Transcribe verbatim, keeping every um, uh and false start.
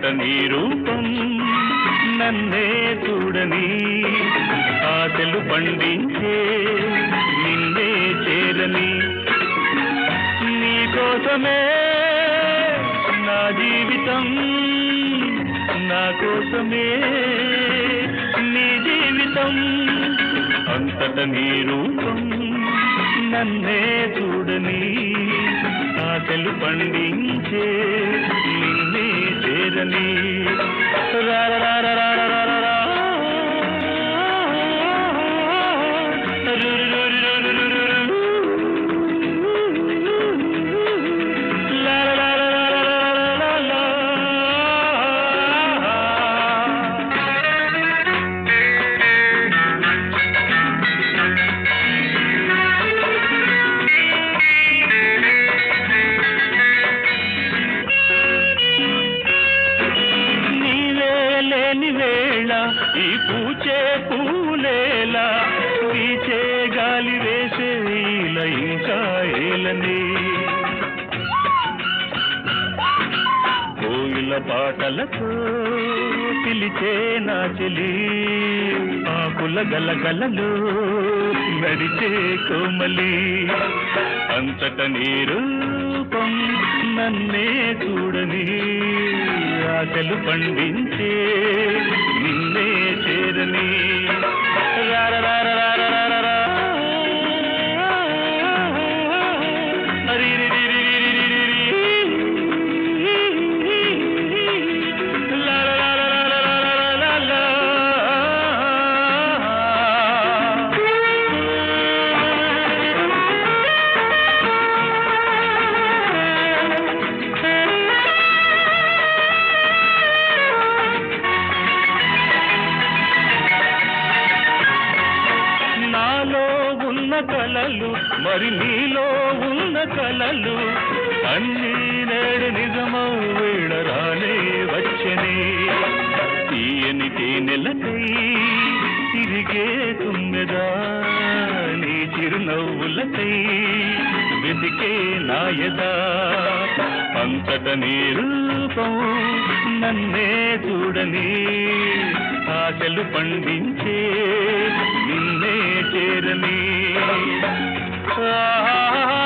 అంతట నీ రూపం నన్నే చూడని ఆశలు పండించే నిన్నే చేరని నీ కోసమే నా జీవితం నా కోసమే నీ జీవితం అంతట నీ రూపం నన్నే చూడని ఆశలు పండించే నిన్నే చేరని రార రార రార రార రా ఈ పూచే పూలేలా వీచే గాలి వేసే ఇలా ఇంకా ఏలని కోయిల పాటలతో పిలిచే నా చెలి ఆకుల గలగలలో నడిచే కోమలి అంతట నీ రూపం నన్నే చూడని ఆశలు పండించే నిన్నే చేరని రార రార రార రార రా కలలు మరి నీలో ఉన్న కలలు అన్నీ నేడు నిజమౌ వీడరానే వచ్చనే తీయని తేనెలకై తిరిగే తుమ్మెదా నీ చిరునవ్వులకై వెతికే నాయదా అంతట నీ రూపం నన్నే చూడని ఆశలు పండించే నిన్నే చేరని ఆ